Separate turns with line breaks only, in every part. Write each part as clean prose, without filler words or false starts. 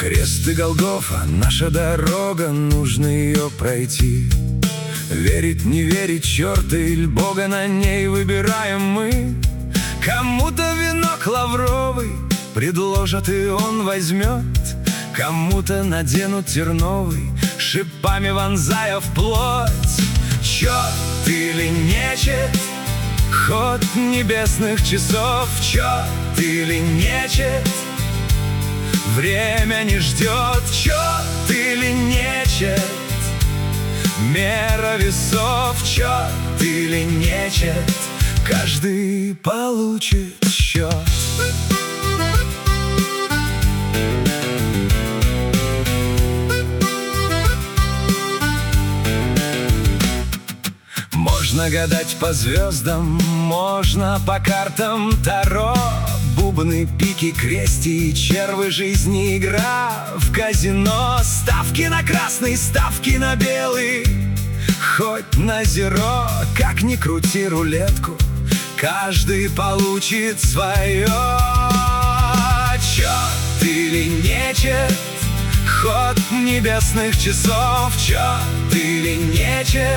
Крест и Голгофа, наша дорога, нужно ее пройти. Верить, не верить, черта или Бога, на ней выбираем мы. Кому-то венок лавровый предложат, и он возьмет. Кому-то наденут терновый, шипами вонзая в плоть. Черт или нечет, ход небесных часов. Черт или нечет, время не ждет. Черт или нечет, мера весов. Черт или нечет, каждый получит счет. Можно гадать по звездам, можно по картам Таро. Бубны, пики, крести, червы жизни, игра в казино. Ставки на красный, ставки на белый, хоть на зеро. Как ни крути рулетку, каждый получит свое. Черт или нечет, ход небесных часов. Черт или нечет,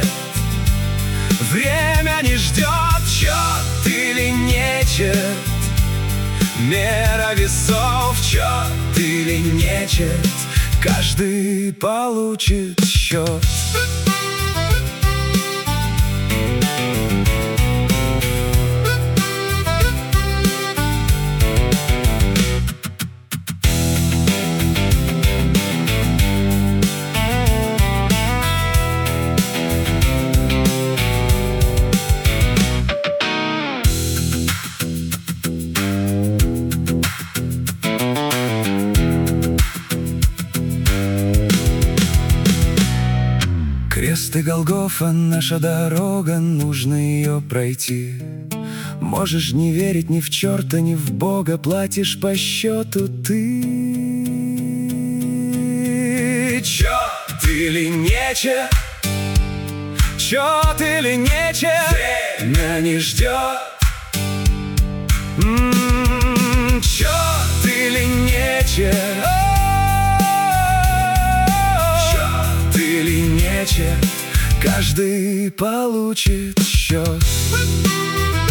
время не ждет. Черт или нечет, мера весов. Черт или нечет, каждый получит счет. Крест и Голгофа, наша дорога, нужно ее пройти. Можешь не верить ни в черта, ни в Бога, платишь по счету ты. Черт или нечет, черт или нечет, время не ждет. Черт или нечет, или нечет, каждый получит счет.